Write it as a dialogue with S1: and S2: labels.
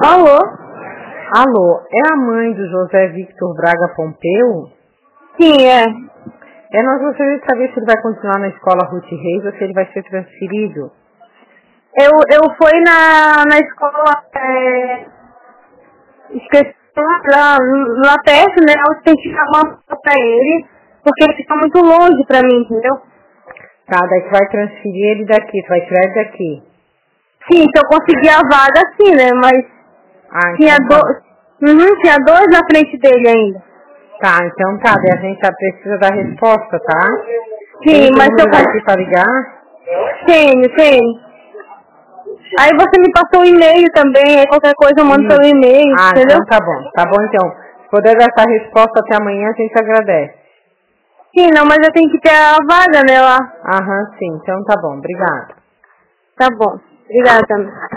S1: Alô?
S2: Alô, é a mãe do José Victor Braga Pompeu?
S1: Sim, é.
S2: Nós gostaríamos de saber se ele vai continuar na escola Ruth Reis ou se ele vai ser transferido.
S1: Eu fui na escola, esqueci lá perto, né? Eu tenho que chamar pra ele, porque ele fica muito longe pra mim, entendeu?
S2: Tá, daí tu vai transferir ele daqui, tu vai tirar ele daqui.
S1: Sim, se eu conseguir a vaga, sim, né? Mas tinha
S2: Então tá.
S1: tinha dois na frente dele ainda.
S2: Tá, então tá, daí a gente já precisa da resposta, tá?
S1: Sim,
S2: Tem o
S1: mas se eu
S2: número daqui pra ligar?
S1: tenho. Aí você me passou o e-mail também, aí qualquer coisa eu mando pelo e-mail, entendeu?
S2: Então tá bom. Tá bom então. Se puder dar essa resposta até amanhã, a gente agradece.
S1: Sim, não, mas eu tenho que ter a vaga, né, lá.
S2: Sim, então tá bom. Obrigada.
S1: Tá bom. Obrigada também.